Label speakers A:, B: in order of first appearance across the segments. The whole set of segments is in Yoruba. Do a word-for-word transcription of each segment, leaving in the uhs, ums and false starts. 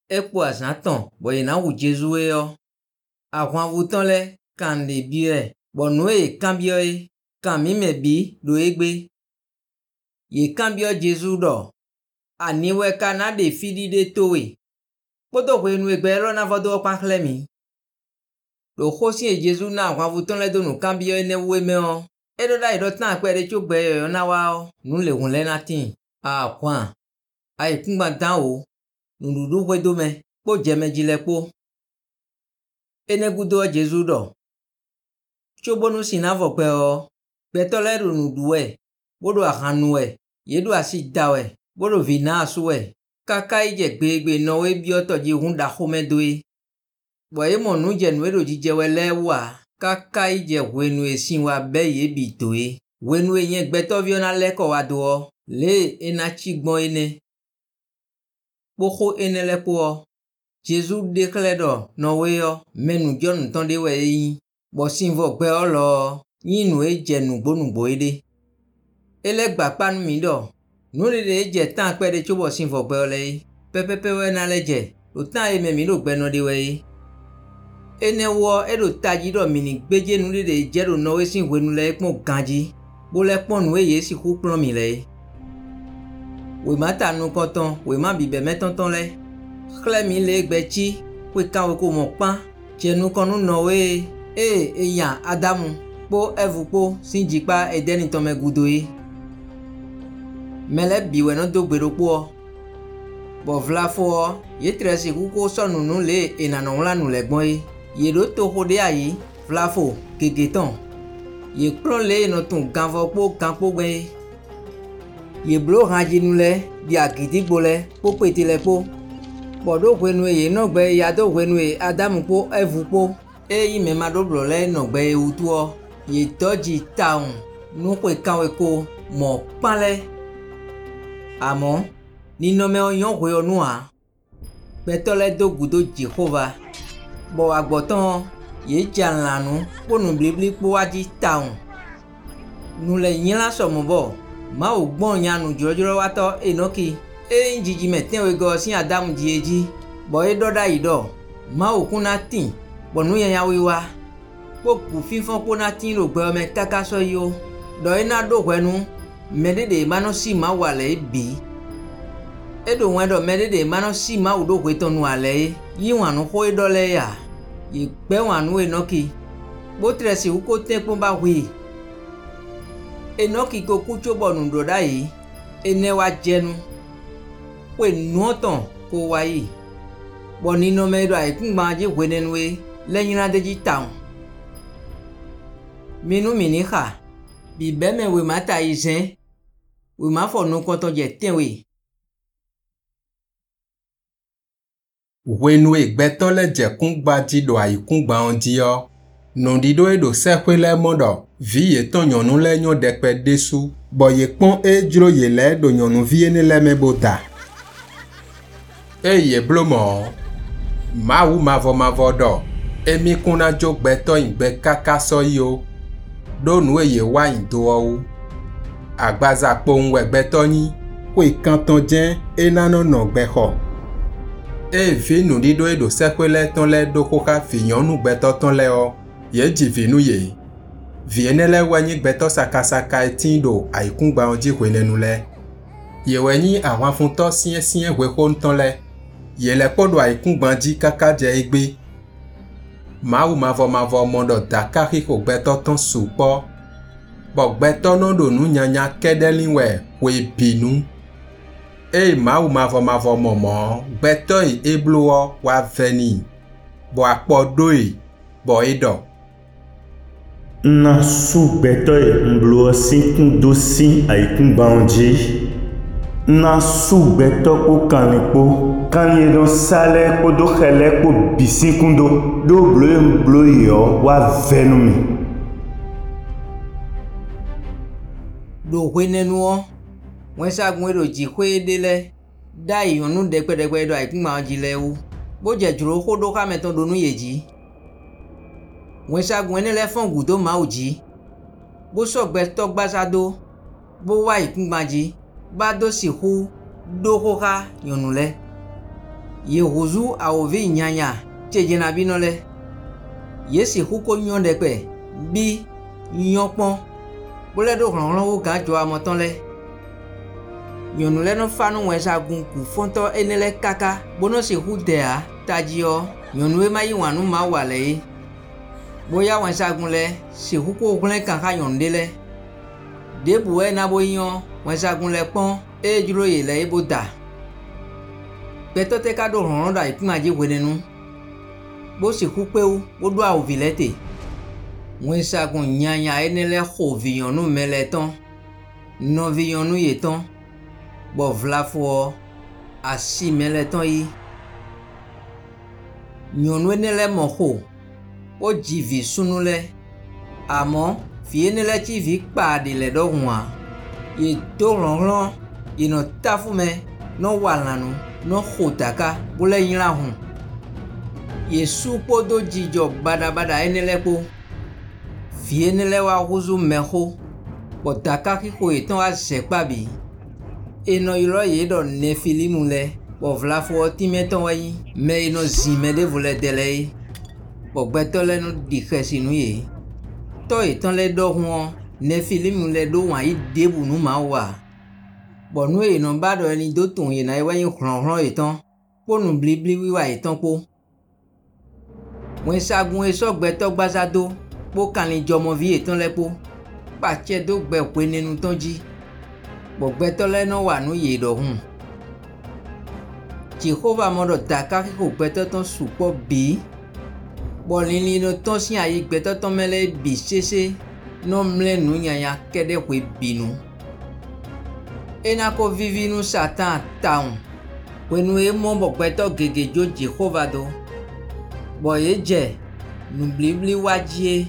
A: Ekpo azanton boye na wu Jesu yo. Ahwan vuton le kan de bie bonu e kambio e kan mi me bi do egbe. Ye kambio Jesu do. Aniwe kana de fidi de towe. Poto kwe nu egbe ro na vodo kwa klemi. Do khosi e Jesu na ahwan vuton le do nu kambio e ne we me o. Edo da ido tan akwe de chogbe yo na wa o. Nu le hun le na tin. Ahwan. Ai kungba dan o. Nududu kwe do me. Po jeme jile po. Ene gudo Jesu do. Chobonu sinavo kwe o. Betole ru nuduwe. Bodo ahanuwe. Yedu asidawe. Bodo vina asuwe. Kaka ije gbe gbe no we bioto ji hunda home doe. Boye monu je nwero jijewe lewa. Kaka ije wenwe sinwa be ye bitoe. Wenwe yen gbeto viona leko wado. Le ena chigbon ene. Boko ene lepo o. Jesu dekledo no we yo. Menu John tonde we yi. Bo sinvo gbe olo. Yinu e jenu gbonugbo ede. Ele gbapanu mi do. Nure de je tan pe de chobo sinvo gbe ole. Pepepe we na leje. O tan e me mi do gbe no de we. Ene wo edo taji do mini gbeje nure de je do no we sin wenu le pon ganji. Bo le pon nu e ye si ku plan mi le. We mata nu konton, we ma bibe metonton le. Khle mi le gbechi, we kan we ko mo pan. Je nu konu no we. E eyan Adamu. Po evu po sinjipa edeni tome gudoe. Mele biwe no do gbero po. Bo vla fo ye tresi kuko sonu nu le enano la nu le gbon e. Ye do to hode ayi vla fo gegeton. Ye klon le no tun ganvo po ganpo gbe. Ye blo hanji nu le bi agidigbo le po pete le po. Bodo kwenu ye no gbe ya do kwenu e Adamu po evu po. E yi me ma do blo le no gbe utu o. Ye toji taun nu kwe kanwe ko mo panle. Amo ni no me oyon kwe onu a. Betole do gudo Jehova. Bo agboton ye janlanu ponu blibli po waji taun. Nu le yin la somo bo. Ma o gbon yanu jojoro wato Enoki. E njiji meten we go sin Adamu jieji. Bo e do da ido. Ma o kuna tin. Bonu yen ya wiwa. Po ku fifon po na tin ro gbe o me kaka so yo. Do ina do kwenu. Medede mano si ma wale bi. Edo wendo medede mano si ma udo kwetonu ale. Yi wanu ho edo le ya. Yi gbe wanu Enoki. Bo tresi uko tempo ba wi. Enoki ko kucho bonu do da yi. Ene wa jenu. We nuoton ko wa yi. Boni no me do ai kungba je wenenwe. Lenyina deji taun. Minu minika. Bi beme we mata izen. We ma fo no konton je tenwe.
B: Wenu egbeton le je kungba ji do ai kungba onji yo. Non dido e do sekwe le modo. Vi ye ton nyonu le nyon dekpe desu. Bo ye pon e jro ye le do nyonu vi ene le me bota. E ye blomo. Ma wu mavo mavo do. Emi kuna jo gbeton ingbe kaka so yo. Do nu e ye wa indo o. Agbaza po unwe gbeton yi. Kwe kanton jen e nano no gbeho. E vi nu dido e do sekwe le ton le do koka fi nyonu gbeton ton le o. Ye jivi nu ye. Vi ene le wenyi gbeton saka saka e tindo a ikungba onji kwene nu le. Ye wenyi awan funto sien sien we kon ton le. Ye le podo a ikungba ji kaka je egbe. Ma ou mavo mavo mondo dakari ko gbeton ton supo. Bo gbeton no do nu nyanya kedelinwe we binu. E ma ou mavo mavo momo gbeton e eblo wa veni. Bo akpo doi. Bo edo.
C: Na su betoy mblo sin kun dosi ay kun bandi. Na su beto ko kanipo. Kanye don sale ko do khele ko bisi kun do. Do blo mblo yo wa venumi.
A: Do wenenu o. Wen sa gun ero ji kwe dele. Da yonu dekpe dekpe do ai kun ma jile u. Bo je juro ko do ka meton do nu yeji. Wen sa gun ene le fon gudo ma oji. Bo so gbe to gbasado. Bo wa ikungbaji. Ba do si hu do koka yonu le. ye huzu aovi nyanya tejena binole ye si huko nyonde pe bi nyopon bole do ronron wo ga jo amoton le nyonu le no fanu wensa gun ku fonto enele kaka bono si hu de a tajio nyonu e mai wanu ma wale boya wensa gun le si huko ogun kan ka yonde le debu e na boyan wensa gun le pon e juro ye le iboda beto te ka do ronron da ipimaje wenenu bo si hu pe o bo do a ovilete wensa gun nyanya enele ho viyonu meleton no viyonu yeton bo vlafo asi meleton yi nyonu enele mo ho o jivi sunule amo fi enele ti vi pa de le do hua ye do ronron ye no tafume no walanu no khotaka bole yin la hun ye supo do jijo bada bada enele po fi enele wa huzu meho potaka ki ko eton a sepabi eno iro ye do ne filimu le bo vlafo ti meton wayi me eno zime de vole dele bo gbeto le no di khesinu ye to eton le do hun ne filimu le do wan yi debu nu ma wa bo nu eno bado eni do tun ye na e wayin hron hron eton po nu blibli wiwa eton po wen sagun eso gbeto gbazado po kanli jomo vi eton le po pa che do gbe pe ninu tonji bo gbeto le no wa nu ye do hun Jehovah modo daka ki ko gbeto ton supo bi bo lini no ton si ayi gbeto ton mele bi sese no mle nu nyanya kede kwe binu ena ko vivi nu satan taun wenu e mo bo gbeto gege jo Jehovah do bo ye je nu blibli wajie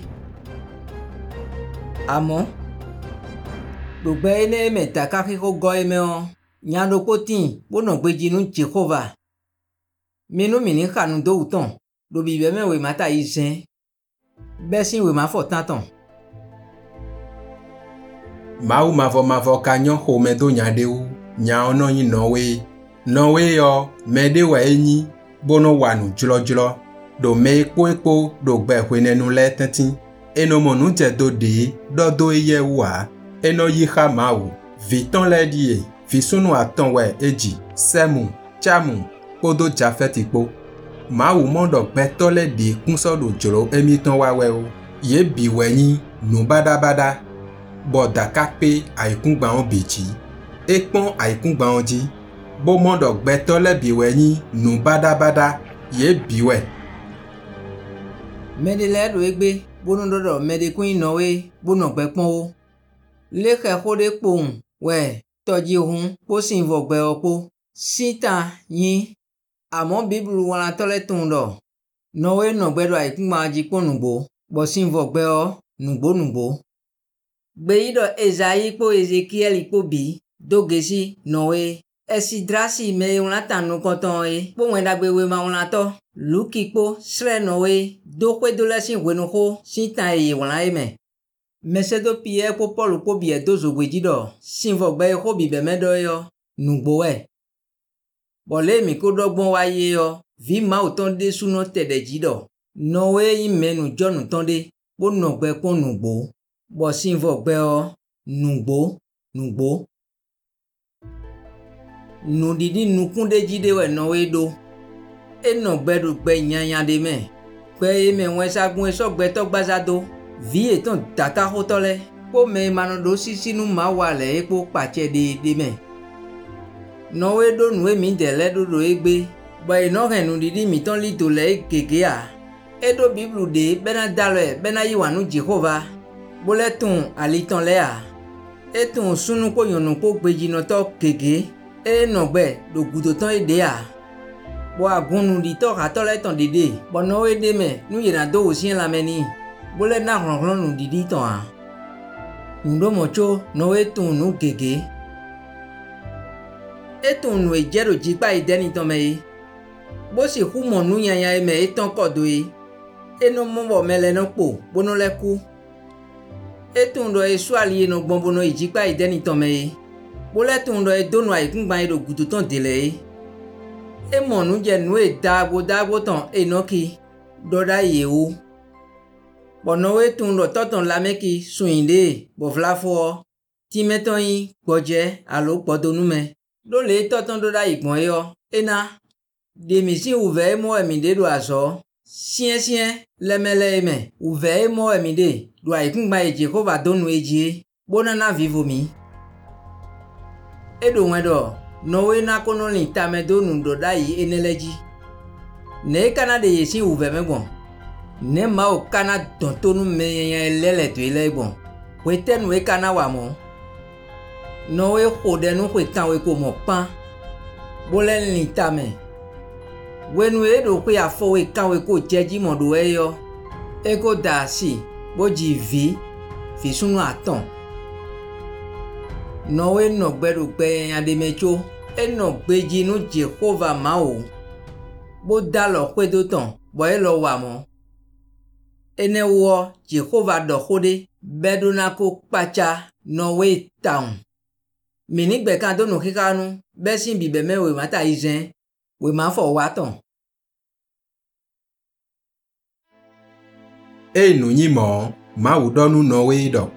A: amo gbogbo ene meta ka ki ko go eme o nyando potin bono gbeji nu Jehovah minu mini khanu do uton do bi be mewe mata isen besin we ma fo tanton
B: Mau mavo mavo kanyo ho medo nyadeu nya ono yin nowe nowe yo mede wa enyi bono wanu jlo jlo do me epo epo do gbe hwenenu le tentin eno monu je do de do do eye wa eno yi kha mawu viton le die visunu aton we eji semu chamu podo jafetipo mawu mondo gbe to le de kunso do jlo emi ton wa we o ye bi wenyin nu bada bada bo dakape aikungba on beji ekpon aikungba onji bo mondo gbe to le bi wenyin nu bada bada ye biwe
A: medele do egbe bono dodo mede kuin nowe bono gbe pon o le khe khode pohun we toji hun po sin vo gbe opo sita yin amo biblu wala tole tun do nowe no gbe do aikungba ji ponugbo bo sin vo gbe o nugbo nugbo gbe ido Ezayi po Ezekiel po bi dogesi nowe esidrasi me wala tanu koton e po wenda gbe we ma wala to luki po sre nowe do kwe do lesin wenu ho sita e wala eme mesedo pie po Paul po bi e dozo gbeji do sinvo gbe ho bi be medo yo nugbo we bole mi ko dogbon wa ye yo vi ma o ton de suno tede jido nowe yin menu jonu ton de po no gbe pon nugbo bo sinvo gbe o nugbo nugbo nu didi nukunde jide we nowe do eno gbe do gbe nyanya de me gbe me won sagun eso gbe to gbazado vi eton daka hotole po me manodo sisinu ma wale epo pache de de me nowe do nu emi de le do do egbe bo eno henu didi mi ton li to le gege a edo biblu de bena dalo bena yiwanu Jehovah boletun aliton le a etun sunu ko yonu ko gbeji no to gege e no gbe do gudo ton ede a bo agunu di to ka to le ton dede bo no ede me nu yena do osien la meni bole na ronron nu didi ton a ndo mocho no etun nu gege etun nu ejero jipa ideni ton me bo si hu mo nu yanya e me eton kodo e eno mo bo mele no po bono le ku etun do esu ali no gbonbono ijipa ideni ton me boletun do edonu aikungba edo gudu ton dele e monu je nue dago dago ton enoki doda yewu bonowe tun lo toton lameki suinde bo flafo timeton yi gboje alo podonume lo le toton doda igbon yo ena demisi uve mo emide do aso sien sien lemele me uve mo emide do aikungba eje ko va donu eje bonana vivo mi edo wedo nowe na kono ni tamedo nu doda yi eneleji ne kana de yesi uve megbon ne ma o kana dontonu me lele to ile gbon we tenu e kana wa mo nowe khode nu ko tan we ko mo pan bolen ni tame wenu edo ko ya fo we kan we ko jeji mo do eyo e ko da si boji vi fi sunu aton nowe no gberu gbe ademecho e no gbeji nu Jehovah ma o bo da lo kwedo ton bo e lo wa mo ene wo Jehovah do khode beduna ko pacha nowe town mini gbe kan do no kikanu be sin bibe mewe mata izen we ma fo wa ton
B: e nu yin mo ma wu donu nowe do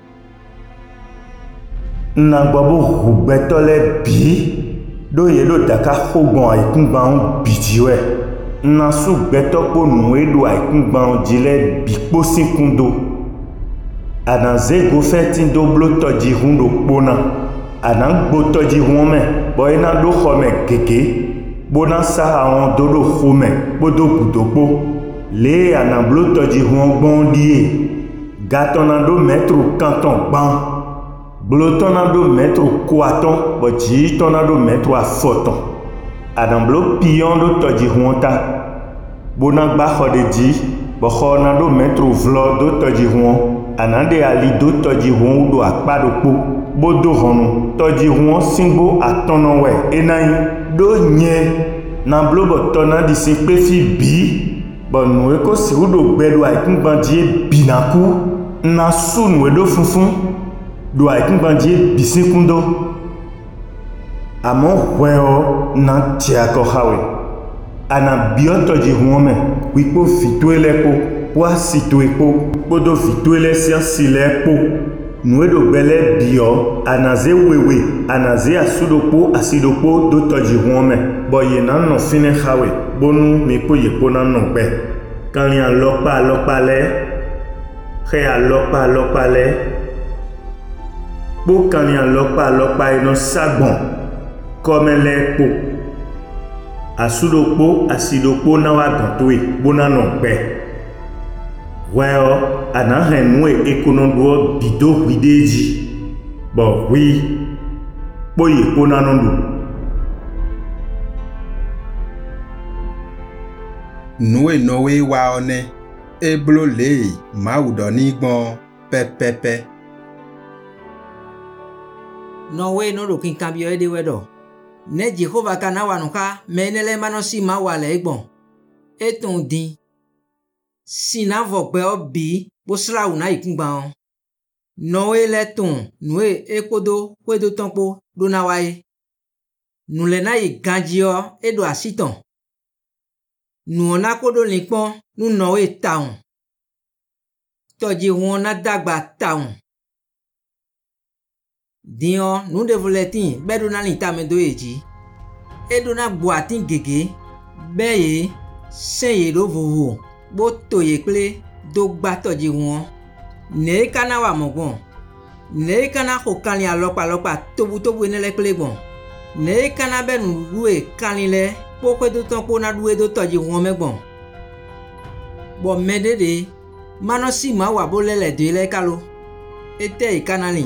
C: na gbabo hugbeto le bi do ye do daka khogbon aikungba on bidiwe na su gbeto po nu edo aikungba on jile bi po sinkundo ana zego fetin do blo toji hundo pona ana gbo toji hume boy na do khome keke bona sa on dodo khome bodo gudopo le ana blo toji hum gbondie gatonando metro canton ban blo tonando metro quaton boji tonando metro a foton adam blo pion do toji hunta bona gba khode di bo khonando metro vlo do toji hun anande ali do toji hun do apado po bodo honu toji hun singbo atono we enayi do nye na blo bo tonandi se pe fi bi bo nu e ko si do gbedo aikungban die binaku na su nu e do funfun do aikungban die bisinkundo amo weo na tiako hawe ana biotoji huome wipo fituele po wa situe po bodo fituele siansile po nuedo bele bio anaze wewe anaze asudopo asidopo do toji huome boye na no fine hawe bonu mi po yepo na no gbe kan yan lopa lopa le he a lopa lopa le bo kan yan lopa lopa ino sagbon komele po asudopo asidopo na wa gantoe bona no gbe well ana henwe ekonodo bido wideji bo wi boye bona no
B: nue nowe wa one eblo le ma udo ni gbon pepepe
A: nowe no ro kin cambio ede wedo ne Jehovah kana wa nuka menele manosi ma wa le gbon etun din sina vo pe obi bo sra una ikungba on nowe le tun nue ekodo kwedo tonpo do na waye nule na iganjio edo asiton nu ona kodo lipon nu nowe town toji won na dagba town dion nu de voletin bedo na lita medo eji edo na boatin gege beye seye do vovo bo toye ple do gba toji won ne kana wa mogbon ne kana ko kanli alopa alopa tobu tobu enele ple gbon ne kana benu ruwe kanli le pokwe do ton po na duwe do toji won megbon bo medede manosi ma wa bo lele de le kalo ete ikanali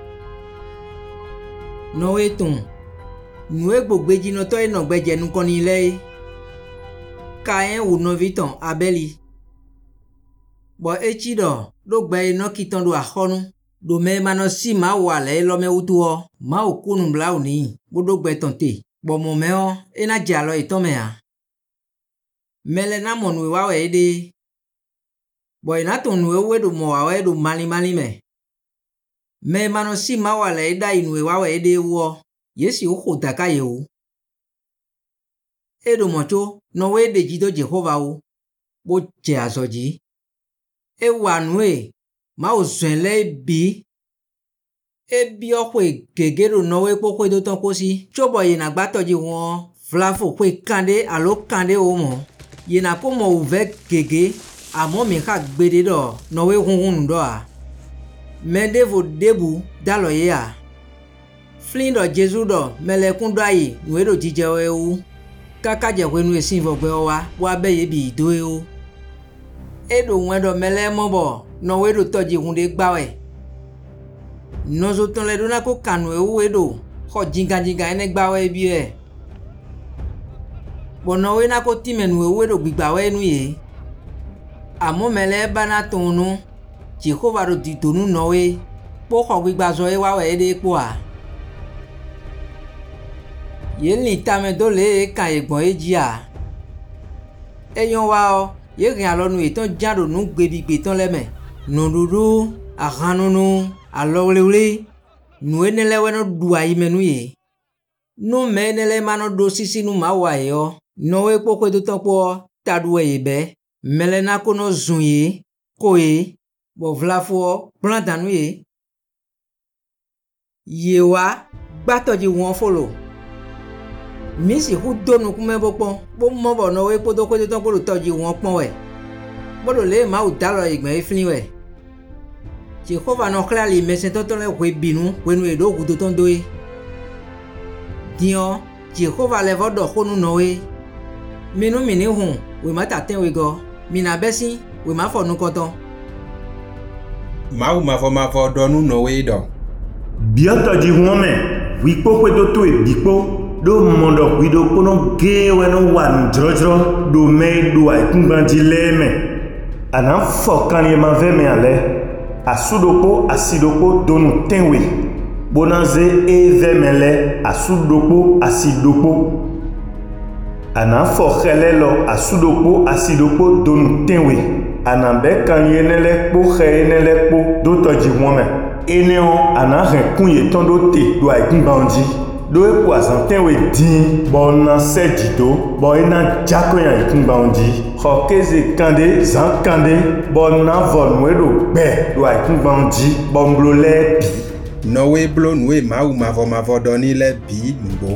A: no etun nu egbogbeji no to eno gbeje nu koni le ka en wo no viton abeli bo echido do gbe no kiton do ahonu do me manosi ma wa le lo me utuo ma okunu bla oni bo do gbe tonte bo mo meo ena jalo itomea mele na monu wa we de bo ina tonu we do mo wa we do mali mali me me manosi ma wa le da inu wa we de wo yesi o ko daka ye o Edo mocho no we de jido Jehovah o. Bo che azoji. E wanwe ma o zwenle bi. E bi okwe gegero no we pokwe do ton kosi. Chobo ye na gbatoji won vlafo kwe kande alo kande o mo. Ye na ko mo uve gege amo mi ka gbede do no we hunhun do a. Mende vo debu dalo ye a. Flin do Jesu do melekun do ayi nwe do jije we o. Kaka je we nu esin vo gbe wa wa be ye bi do e o. Edo wen do mele mobo no we do toji hunde gba we. Nozo ton le do na ko kanu e o edo ko jinga jinga ene gba we bi e. Bono we na ko timenu e o edo gbigba we nu ye. Amo mele bana tonu Jehovah do di tonu no we po ko gbigba zo e wa we de po a. Ye ni tame do le kan egbon eji a. Eyon wa o ye rin alonu etan jado nu gbebigbe tan leme. Nundudu ahanunu alowlewle nu enele we no du ayi menu ye. Nu me enele ma no do sisi nu ma wa yo. No we poko do tan po tadu e be. Mele na ko no zun ye ko ye bo vlafo plan danu ye. Ye wa gbatoji won folo. Misi hu donu kume bo pon bo mo bo no we podo ko ton ko toji won pon we bodo le ma u dalo igbe iflin we Jehovah no clearly mesen ton ton le we binu we nu edo gu ton do e dion Jehovah le vodo honu no we minu mini hun we ma taten we go mina besi we ma fo nu koton
B: ma u ma fo ma fo do nu no we do
C: biata ji won me wi po pe do to e bipo do mondo wido kono ge weno wan drojro do me do ay kunganji leme ana fokan ye ma ve me ale asudoko asidoko donu tenwe bonanze e ve mele asudoko asidoko ana fokhele lo asudoko asidoko donu tenwe ana be kan ye nele po khe nele po do toji wome eneo ana ren kunye tondo te do ay kunganji do e kwa santen we din bon na sejito bon na jakoyan ikunba onji hokeze kande zan kande bon na von we do be do ikunba onji bon blo le bi
B: no we blo nwe ma u ma vo ma vo doni le bi nubo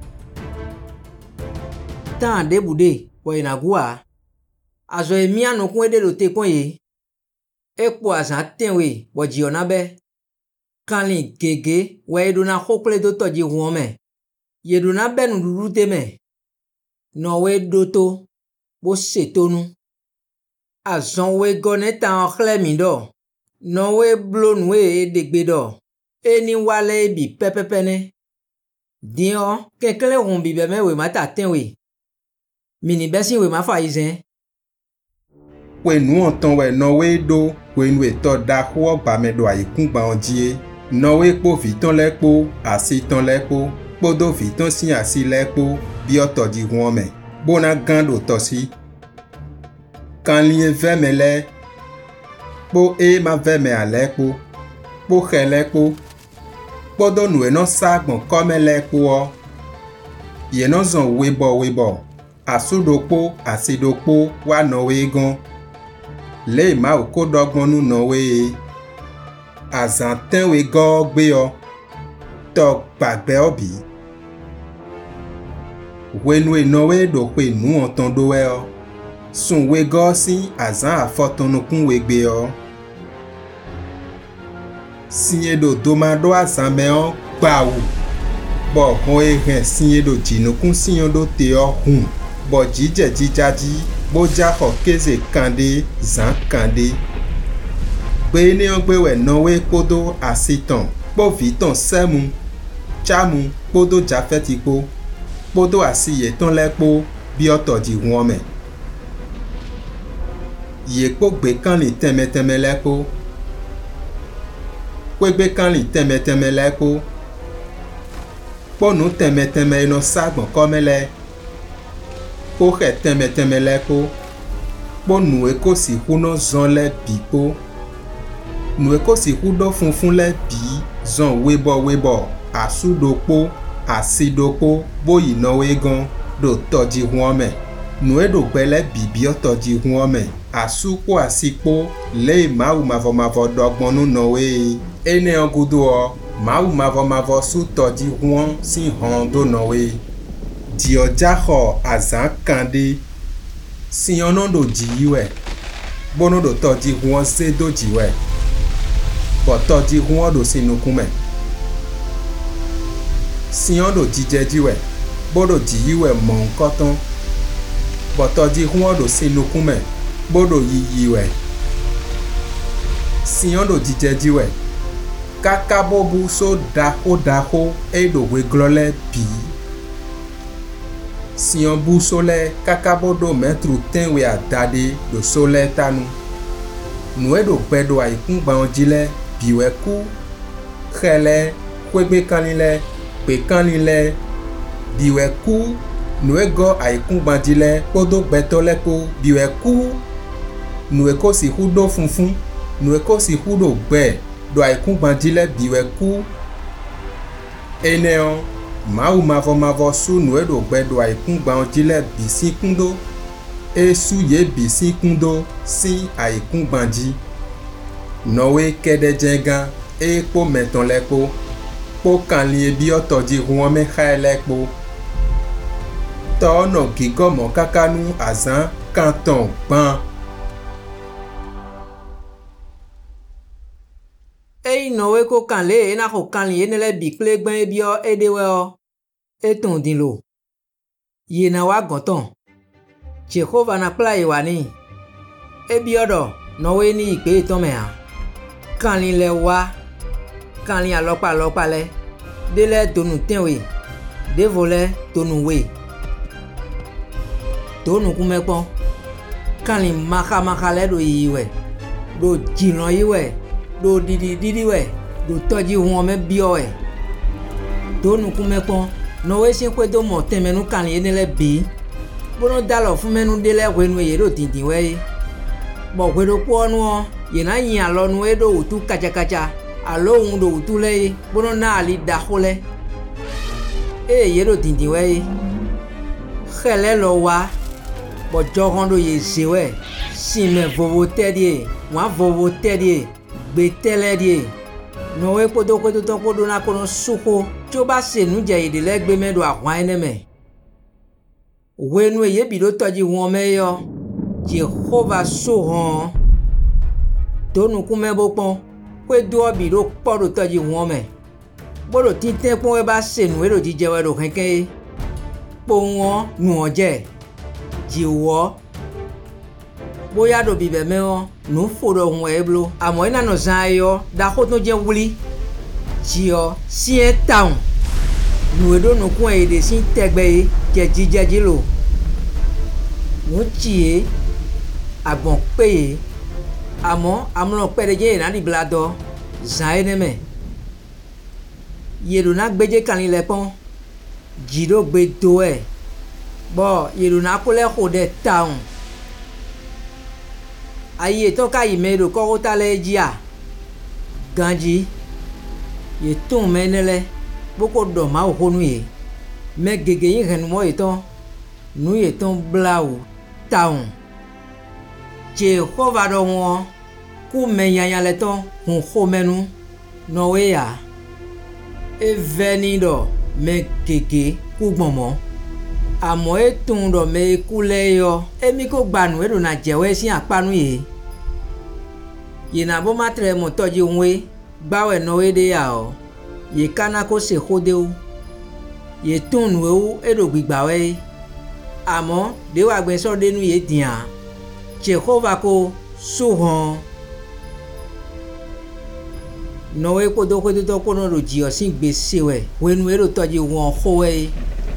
A: tan de bude wo ina gua azo emi anu kun ede lo te kon ye epo azan tenwe bo ji ona be kanli gege we do na hokle do toji won me ye do na benu duru te me no we do to bo setonu azon we gone tan khle mi do no we blown we degbe do eni wale bi pepepene dion kekele hon bi be me we mata ten we mini besi we ma fa izen
B: we nu onton we no we do we nu eto da ho ba me do ayikun gba onji no we po fiton lepo asi ton lepo podo fiton si asi lepo bi otoji won me bona gando to si kan liye vemele po e ma veme alepo po khelepo podo nu e no sagbon komelepo o ye no zon webo webo asudopo asidopo wa no we gan le ma o ko dogbon nu no we azanten we go gbe o to gbagbe obi wenu e no we do pe nu onton do we o sun we go si azan afotonukun we gbe o sinyedo do ma do azan me o gbawu bo ho e hen sinyedo jinukun sinyo do te o hun bo jije jijaji bo ja ho keze kande zan kande gbe ni o gbe we no we podo asitan po viton semu chamu podo jafetipo podo asiye ton lepo bi otoji won me ye po gbe kan li teme teme lepo po gbe kan li teme teme lepo po nu teme teme no sagbon komele po khe teme teme lepo po nu e ko si hu no zon le bipo nu e ko si hu do funfun le bi zon webo webo asudopo asidopo boyi no we gan do tɔdzi huɔme nue do gbɛlɛ bibiɔ tɔdzi huɔme asukpo asikpo le mawu mavɔmavɔ dɔgbɔnu nɔwe eneɔ gudoɔ mawu mavɔmavɔ su tɔdzi huɔ si hɔn do nɔwe diɔdzaxɔ azã kan ɖe siɔnɔ do dziyiwɛ bono do tɔdzi huɔ se do dziwɛ bɔ tɔdzi huɔ do si nukume siɔ do dzidzɛdziwɛ bodo dziyiwɛ mɔ ŋkɔtɔ bɔ tɔdzi huɔ do si nukume bodo yiyiwɛ siɔ do dzidzɛdziwɛ kaka bobu so daxo daxo eye do weglɔ lɛ bi siɔ bu so lɛ kaka bodo mɛtru tɛnwe adaɖe do so lɛ tanu nue do gbɛ do ayikungbawo dzi lɛ biwɛ ku xɛ lɛ kpegbe kani lɛ kpekani lɛ biwɛ ku nue gɔ ayikungba dzi lɛ kpodo gbɛtɔ lɛ ko biwɛ ku nue ko si ƒu do funfun nue ko si ƒu do gbɛ do ayikungba dzi lɛ biwɛ ku eneɔ mawu mavɔmavɔ su nue do gbɛ do ayikungba dzi lɛ bisi kundo esu ye bisi kundo si ayikungba dzi nɔwe kɛɖɛ dze gã eye kpo mɛtɔ lɛ kpo kpo kanlie biɔ tɔdzi huɔme xae lɛ kpo tɔ nɔ gigɔmɔ kakanu azã kantɔn gbã.
A: eyi nɔwe ko kan le ena xɔ kanli ene lɛ bi kple gbɛ biɔ eɖewɛ etɔn din lo yina wa gɔtɔn Jehova na kpla yi wa ni ebiɔ dɔ nɔwe ni yi kpe etɔn mɛa kanli lɛ wa kanli alɔkpa alɔkpa lɛ de lɛ tonu tɛnwe devo lɛ tonu we tonu kumɛ kpɔn kanli maxamaxa lɛ do yiyiwɛ do dzinɔ yiwɛ do didididiwɛ do tɔdzi huɔmɛ biɔwɛ tonu kumɛ kpɔn nɔwe si kpe do mɔ tɛmɛnu kanli ene lɛ bi bono dalɔ fumɛnu de lɛ wenu ye do dindinwɛ ye bɔn wenu kpɔnuɔ yena yin alɔnu eɖo wutu katsakatsa alo ŋu do wutu lɛ ye bono na ali daxo lɛ eye ye do dindinwɛ ye xɛ lɛ lɔ wa bɔn dzɔxɔn do ye zewɛ sime vovo tɛ die wɔn vovo tɛ die gbe tɛ lɛ die nɔwe kpodo kpedotɔ kpodo na kɔnɔ suko tso ba se nu dze yi de lɛ gbemɛ do ahwa ene mɛ wenu ye bi do tɔdzi wɔmɛ yɔ Jehova so hɔn tonu kumɛ bo kpɔn kpedoɔ bi do kpɔ do tɔdzi wɔmɛ bodo titɛ kpɔn eba se nu edo dzidzɛwɛ do kɛkɛ ye kpoŋɔ nuɔdze dziwɔ boya do bibɛ mɛ nu fo do ŋu eblo amɔ ena nɔ zã yɔ daxo to dze wuli dziɔ siɛ taŋ nu eɖo nukun yi de si tɛgbɛ ye dze dzidzɛdzi lo ŋutsi ye agbɔn kpe ye amɔ amlɔ kpe ɖe dze yina ɖi bla dɔ zã ye ne me yeɖona gbedze kanli lɛ kpɔn dzi ɖo gbe doɛ bɔ yeɖona ko lɛ xɔ ɖe taŋ ayi etɔ ka yi me ɖo kɔkɔ ta lɛ dzia gãdzi ye tún mɛ ne lɛ boko dɔ mawu ƒo nu ye mɛ gege yi hɛnumɔ yetɔ nu yetɔ blawu taŋ Jehova ɖɔ ŋɔ ku mɛ nyanya lɛ tɔ hun xɔmɛnu nɔwe ya evɛ ni ɖɔ mɛ gege ku gbɔmɔ amɔ etún ɖɔ mɛ eku lɛ yɔ emi ko gbanu eɖona dzɛwɛ si akpanu ye yina bo ma trɛ mɔtɔdzi ŋue gbawɛ nɔwe de ya o ye kana ko se xodewo ye tún nuwo eɖo gbigbawɛ ye amɔ de wa gbɛsɔ de nu ye dia Jehova ko so hɔn nɔwe kpodo kpedotɔ kpɔnɔ do dziɔ si gbe sewɛ wenu eɖo tɔdzi wɔn xɔwɛ ye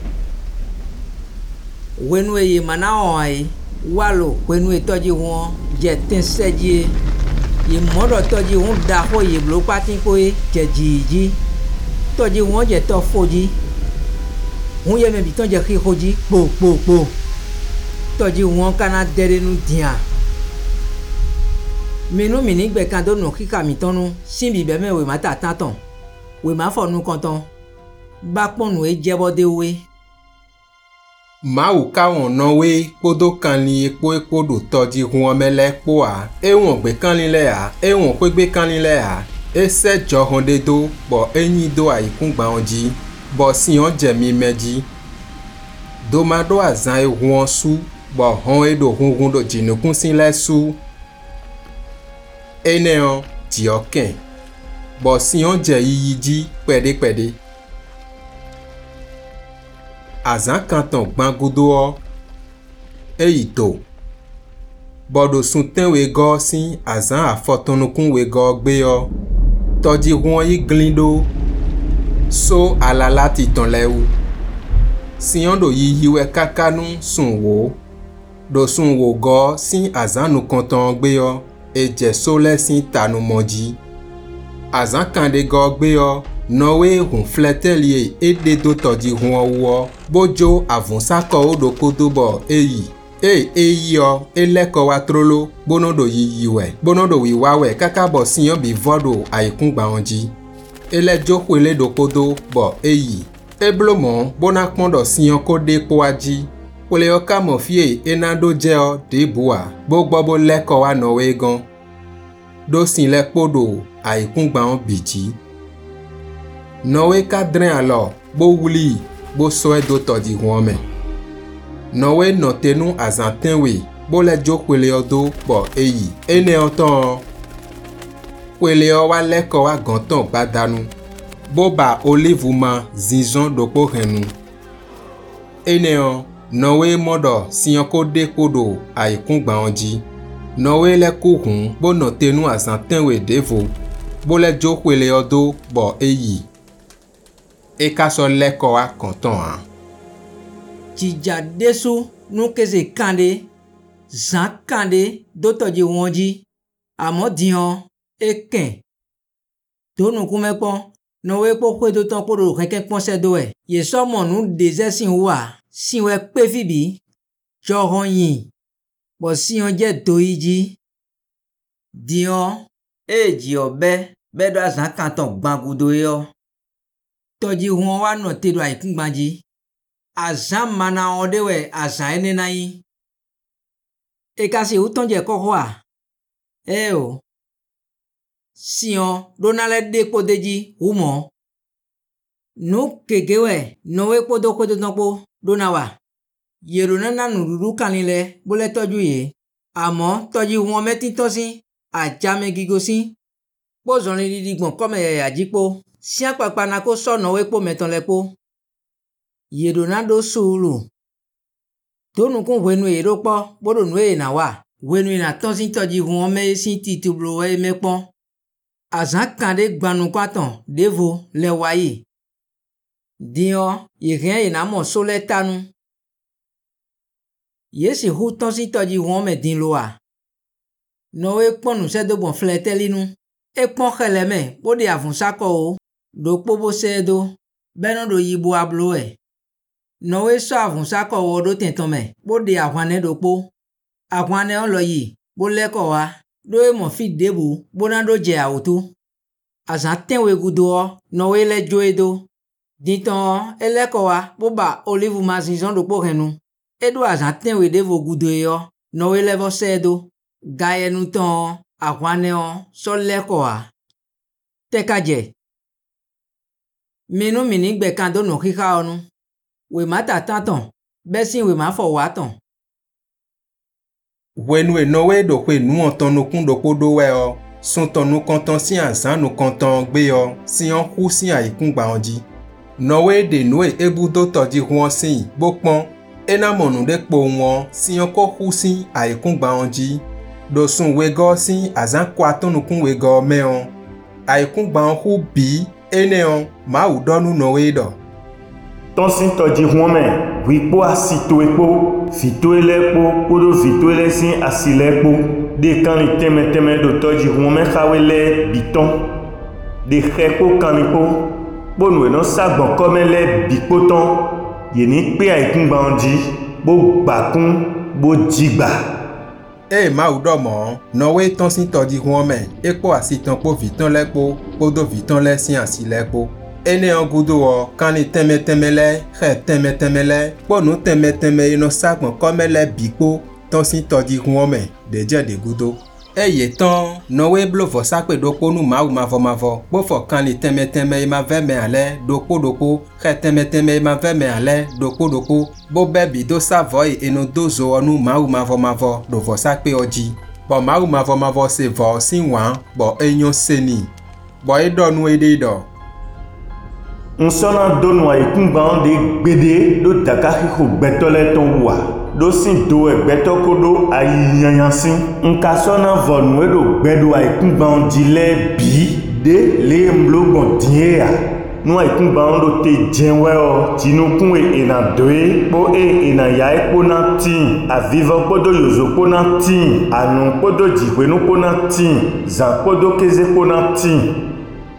A: wenu ye mana wɔn ye walo wenu etɔdzi wɔn dze tɛsɛ dzi ye mɔdɔ tɔdzi wɔn da xɔ ye blo kpati ko ye dze dzi dzi tɔdzi wɔn dze tɔ fo dzi wɔn ye mɛ bi tɔ dze xixo dzi kpokpokpo tɔdzi wɔn kana de ɖe nu dia minu mini gbɛ kan do nu xika mi tɔnu si bi bɛ mɛ wema tata tɔn wema fɔ nu kɔntɔn ba kpɔn nu edzɛbɔ de woe
B: Mawu kawon nowe podo kanli epo epo do toji huon mele po a ewon gbe kanli le a ewon pe gbe kanli le a ese jo honde do bo eyin do aikun gba onji bo si on jemi meji do ma do azan e huon su bo hon e do hungun do jinukun sin le su eneon ti oken bo si on je yiyiji pede pede azan kanton gbangudo o eyi to bodo sunten we go sin azan afotonukun we go gbe o toji huon yi glindo so alala ti ton lewu siyon do yiyi we kakanu sun wo do sun wo go sin azan nu kanton gbe o eje so le sin tanu moji azan kande go gbe o Nowe hun fletelie ede do toji huon wo bojo avunsako odo kodobo eyi e eyi o eleko wa trolo bonodo yiyiwe bonodo wiwawe kakabo siyan bi vodo aikun gba onji elejo kwele do kodo bo eyi eblomo bona pondo siyan kode poaji kwele o ka mo fie enado je o debua gbogbo bo leko wa nowe gan do sin le podo aikun gba on biji Nowe ka dren alo bo wuli bo soe do toji huon me Nowe no tenu azantenwe bo le jo kwele odo bo eyi ene oton kwele o wa leko wa ganton badanu bo ba olive ma zinzon do po henu ene o Nowe modo siyan ko de kodo aikun gba onji Nowe le kuhun bo no tenu azantenwe devo bo le jo kwele odo bo eyi e ka so leko wa konton an
A: Jija desu nu keze kande zan kande do toji wonji amo dion eken do nu kume pon no we po kwe do ton poro keke pon se do e ye so mo nu deze sin wa sin we pe fibi jo hon yin bo si on je do iji dion eji obe be do zan kanton gbangudo yo toji huon wa no te do aikun gbanji azan mana odewe azan ene nayi e ka se utonje koko a e o sion donale de kodeji umo nu kegewe no we podo kodo tonpo donawa yero nana nururu kanile bole toju ye amo toji huon meti tosin ajame gigosin pozon le didigbon kome ya jipo sian papa na ko so no we po meton lepo Yedonado sulu tonu kun wenu ero po bodo nu e na wa wenu na ton sin toji huon me sin titublo e mepon azan kande gbanu kwaton devo le wayi dion yen e na mo so le tanu yesi hu ton sin toji huon me din lo a no e ponu se do bon fletelinu e pon kheleme bodi avunsako o do pobo se do beno do yibo ablo e no we so avunsako o do tenton me bodi ahwane do po ahwane on lo yi bo leko wa do e mo fi debu bona do je autu azan tenwe gudo no we le jo edo diton eleko wa bo ba olive ma zinzon do po henu edo azan tenwe devo gudo yo no we le vo se do gayenu ton ahwane on so leko wa tekaje minu mini gbe kan do no kika onu we mata tanton besin we ma fo wa ton
B: wenu e nowe do pe nu ontonukun do podo we o sun tonu konton si azan nu konton gbe o si on ku si aikun gba onji nowe de nu e ebudo toji huon sin bopon ena monu de po won si on ko ku si aikun gba onji do sun we go si azan kwa tonukun we go me on aikun gba on hu bi ene on ma u donu nowe do
C: ton sin toji huon me wipo asito epo fito elepo podo fito ele sin asilepo de kan li teme teme do toji huon me khawele biton de kheko kanipo bonu e no sagbon komele bipoton yeni pe aikun gba onji bo gbakun bo jigba
B: e ma u do mo nowe ton sin toji huon me epo asitan po viton lepo podo viton le sin asilepo ene ogudo o kani teme temele he teme temele po nu teme teme ino sakmo komele bikpo ton sin todi huome de je de gudo eye ton nowe blovo sakpe dopo nu mawu mavo mavo po fo kani teme teme ma veme ale dopo dopo he teme teme ma veme ale dopo dopo bo bebi do savoy eno dozo onu mawu mavo mavo do vo sakpe oji bo mawu mavo mavo se vo sinwa bo enyo seni bo edo nu ede do
C: nsona donu aikungba de gbede do dakaki ko gbetole ton wa do sin do egbeto kodo ayiyanyansin nka sona vonu edo gbedo aikungba dile bi de le mblogbon diea nu aikungba do te jenwe o tinukun e ena doe po e ena ya epo na tin avivo podo yozo po na tin anu podo jikwe nu po na tin za podo keze po na tin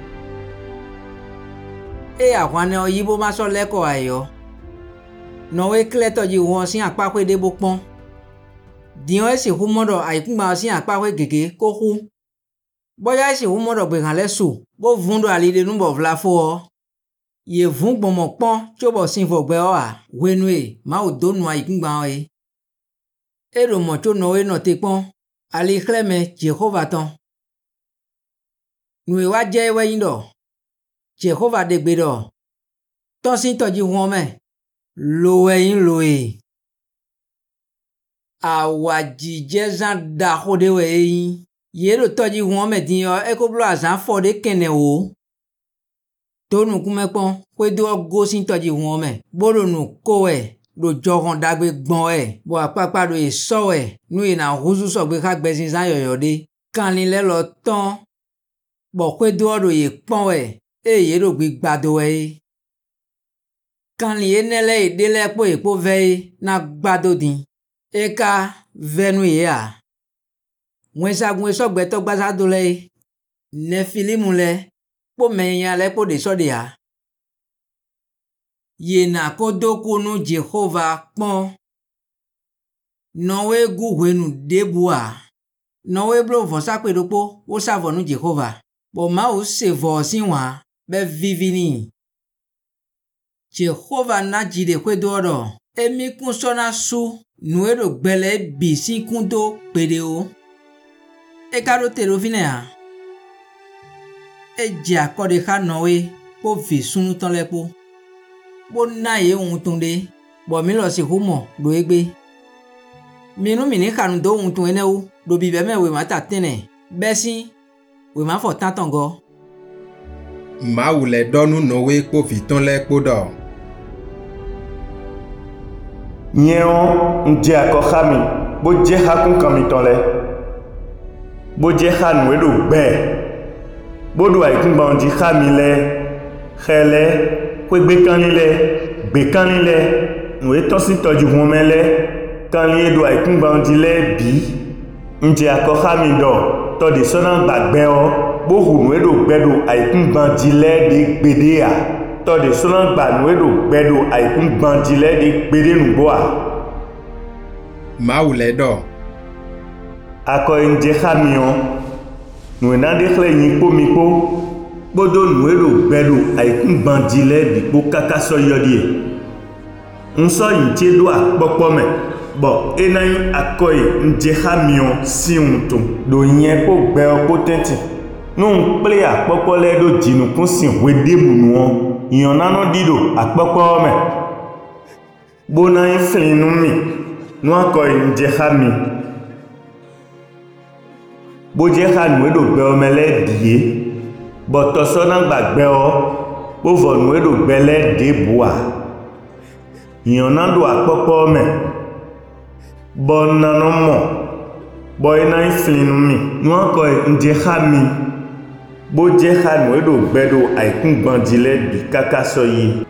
A: e ahwane oyibo ma so leko ayo no we kleto ji won sin apakwe de bopon dion e si humodo aikungba sin apakwe gege ko hu boya e si humodo gbe kan lesu bo vundo alide nu bo vla fo o ye vun gbomo pon cho bo sin fo gbe o a wenu e ma o donu aikungba e e ro mo cho no we no te pon ali kleme Jehova ton nu e wa je we yin do Jehova de gbedo ton sin toji huome lo eyin lo e awaji jezan da hode we eyin ye lo toji huome din yo e ko blo azan fo de kene o tonu kumepon kwe do go sin toji huome boro nu ko e lo jogon dagbe gbon e bo apapa do e so e nu e na huzu so gbe ka gbe sin san yoyo de kanlin le lo ton bo kwe do do e pon e e ye ro gbe gbado e kanli enele idele po epo ve na gbado din e ka venu ye a wensa gun so gbe to gbasa do le ne filimu le po meyan le po de so de a ye na ko doku nu Jehova pon no we gu wenu debu a no we blo vo sa pe dopo o sa vo nu Jehova bo ma o se vo sinwa be vivini Jehova na jide kwe dodo emi kun sona su nuero gbele bi sin kun do pede o e karo tero fine a e je akode ka nowe po vi sunu ton lepo bo na ye ohun tunde bo mi lo si humo do egbe minu mi ni kanu do ohun tun ene o do bi be me we ma ta tene besin we ma fo tantan go
B: ma wule donu nowe po viton le podo
C: nyeo nje akokhami bo je hakun kamiton le bo je hanu edo gbe bo do aikungba onji khami le khele kwe gbe kan le gbe kan le no e to si toju won mele kan le do aikungba onji le bi nje akokhami do to de sona gbagbe o bo hunu edo gbedo aikungba jile de gbede a to de sona gba nu edo gbedo aikungba jile de gbede nu bo a
B: ma wule do
C: ako nje khamion nu na de khle yin po mi po bodo nu edo gbedo aikungba jile bi po kaka so yodi nso yin che do apopo me bo enayin akoy nje khamion si unto do yen po gbe o potenti nu ple apopo le do jinu kun sin wedebu nu won yan nanu dido apopo me bona yin flinu mi nu akoy nje khami bo je khanu edo gbe o mele die bo to so na gbagbe o bo vonu edo gbele debua yan nando apopo me bo nanu mo bo ina inflinu mi nu ako nje khami bo je khanu edo gbedo aikungban jile bi kaka so yi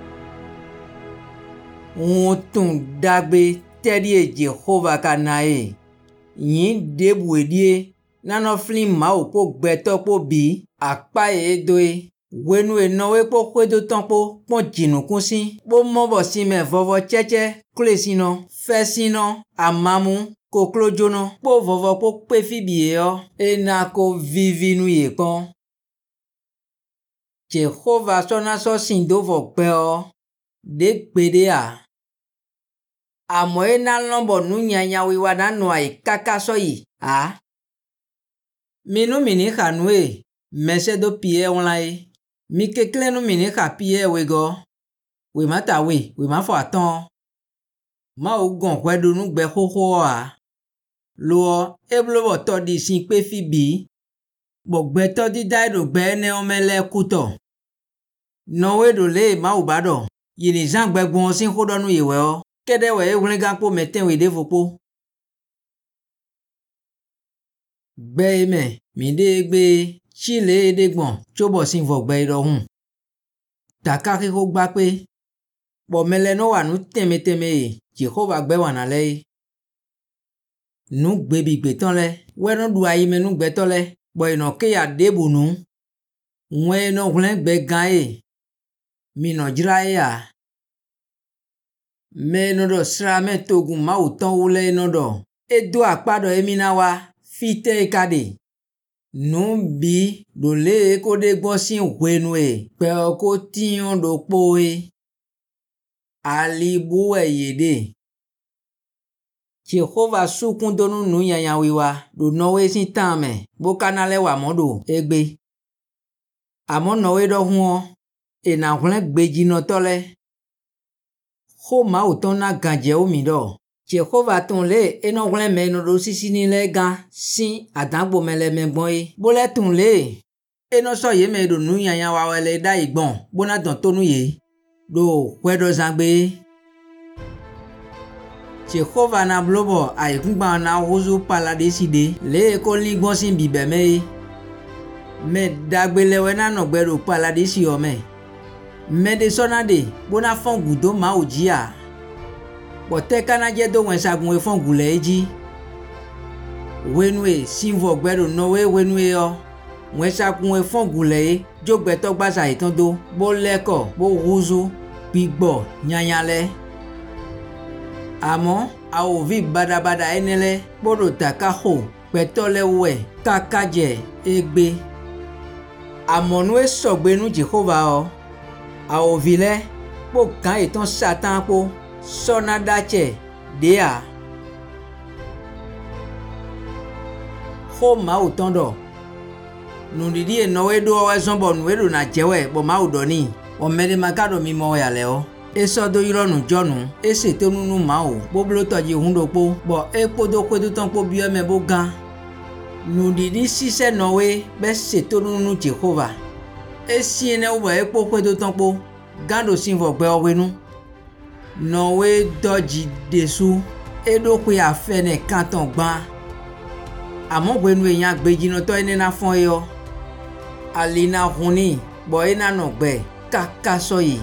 A: won tun dagbe tedi e Jehova kanae yin debu edie nano flim ma o po gbeto po bi apa e doe wenu e nowe po kwedo ton po pon jinu kun sin bo mo bo si me vovo cheche klesino fesino amamu koklojono po vovo po pe fibi e o e na ko vivinu ye pon Jehovah sona so sin do vo pe o de pede a amo e na lombo nu nyanya wi wa na no ai kaka so yi a minu mini khanwe mese do pie onlai mi kekle nu mini kha pie we go we mata we we ma fo aton ma o gon kwe do nu gbe khokho a lo e blo bo to di sin pe fi bi bo gbe to di dai do gbe ne o mele kuto no we do le ma u bado yini jan gbe gbon sin kho do nu yewe o kede we e gan po meten we de fopo gbe me mi de gbe chile de gbon chobo sin vo gbe do hun taka ki ko gba pe bo mele no wa nu teme teme Jehovah gbe wa na le nu gbe bi gbe ton le we no du ayi me nu gbe to le bo ino ke ya de bunu we no hlen gbe gan e mi no jira ya me no do sra me togun ma o ton wule no do e do apado emi na wa fite kade nu bi do le ko de gbon sin wenu e pe o ko tiyan do po e ali bu e yede Jehovah sukun donu nu yanyan wiwa do nowe sin tame bo kanale wa modo egbe amo nowe do hun e na hlen gbeji no tole ho ma o ton na ganje o mi do Jehovah ton le e no hlen me no do sisi ni le gan sin adagbo mele me gbon e bo le ton le e no so ye me do nu yanyan wa wele da igbon bo na don tonu ye do kwedo zangbe Jehovah na blobo ai kungba na hozu pala deside le ko li gbon sin bibe me me dagbele we na no gbero pala desi o me me de sonade bona fongu do ma ojia bo te kana je do wen sagun e fongu le eji wenwe sinvo gbero no we wenwe o wen sagun e fongu le jogbe to gbasa itan do bo leko bo huzu gbigbo nyanyale amo a o vi badabada enele bodo takaho petole we kakaje egbe amonu e sogbenu Jehovah o a o vile po kan eton satan po sona dache dea ho ma o tondo nu didi e nowe do wa zombo nu edo na jewe bo ma o doni o mele makado mi mo ya le o eso do ironu jonu ese tonunu ma o bo blo toji hundo po bo e podo kwedu ton po bi me bo gan nu didi sise nowe be se tonunu Jehovah esi ene wo e po kwedu ton po gando sinvo gbe owenu nowe doji desu edo pe afene kanton gban amo gwenu eyan gbeji no to ene na fon yo alina huni bo ena no gbe kaka soyi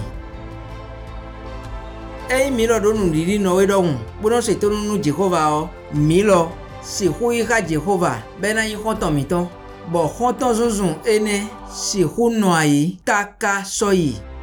A: e mi lo do nu didi no we do hun bo no se to nu Jehovah o mi lo si hui ka Jehovah be na yin konton mi ton bo konton zunzun ene si hu no ayi kaka soyi